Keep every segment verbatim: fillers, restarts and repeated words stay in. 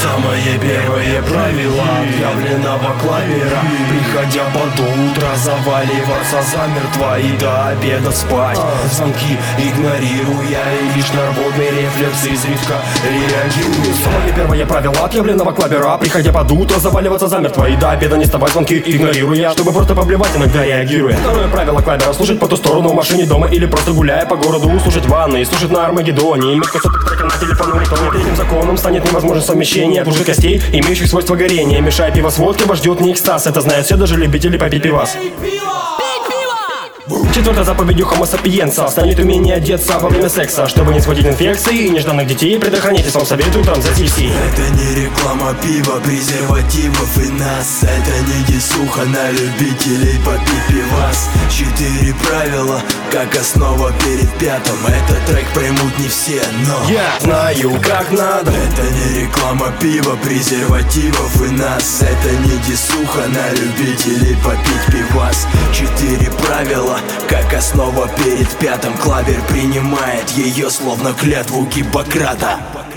Самое первое правило объявленного клавера: приходя под утро, заваливаться замертво и до обеда спать. Звонки игнорируя и лишь на рвотные рефлексы изредка реагирую. Самое первое правило отъявленного клавера: приходя под утро, заваливаться замертво и до обеда не вставать, звонки игнорируя, чтобы просто поблевать, иногда реагируя. Второе правило клавера: слушать по ту сторону в машине, дома или просто гуляя по городу, слушать в ванной, слушать на Армагеддоне, иметь кусок трека на телефону рингтоне. Третьим законом станет невозможно совмещение двух костей, имеющих свойство горения. Мешая пиво с водкой, вас ждет не экстаз. Это знают все, даже любители попить пивас. Четвертая заповедью хомо сапиенса станет умение одеться во время секса, чтобы не схватить инфекции и нежданных детей. Предохранитесь, вам советую транзакции. Это не реклама пива, презервативов и нас. Это не десуха на любителей попить пивас. Четыре правила, как основа перед пятым. Этот трек поймут не все, но я знаю, как надо. Это не реклама пива, презервативов и нас. Это не десуха на любителей попить пивас. Четыре правила, как основа перед пятым. Клавер принимает ее словно клятву Гиппократа.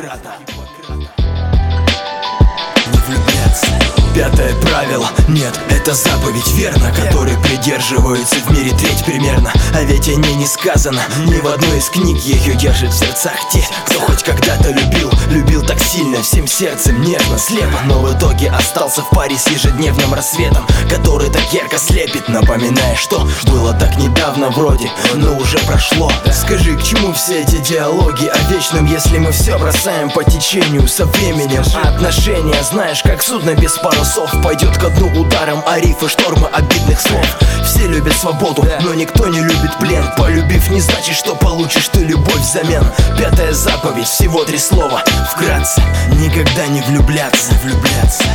Не влюбляться. Пятое правило, нет, это заповедь верно, которой придерживаются в мире треть примерно. А ведь о ней не сказано ни в одной из книг. Ее держат в сердцах те, кто хоть когда-то любил. Любил так сильно, всем сердцем, нежно, слепо, но в итоге остался в паре с ежедневным рассветом, который так ярко слепит, напоминая, что было так недавно вроде, но уже прошло. Скажи, к чему все эти диалоги о вечном, если мы все бросаем по течению со временем? А отношения, знаешь, как судно без парусов, пойдет ко дну ударом о рифы штормы обидных слов. Все любят свободу, но никто не любит плен. Полюбив не значит, что получишь ты любовь взамен. Пятая заповедь, всего три слова. Вкратце, никогда не влюбляться, влюбляться.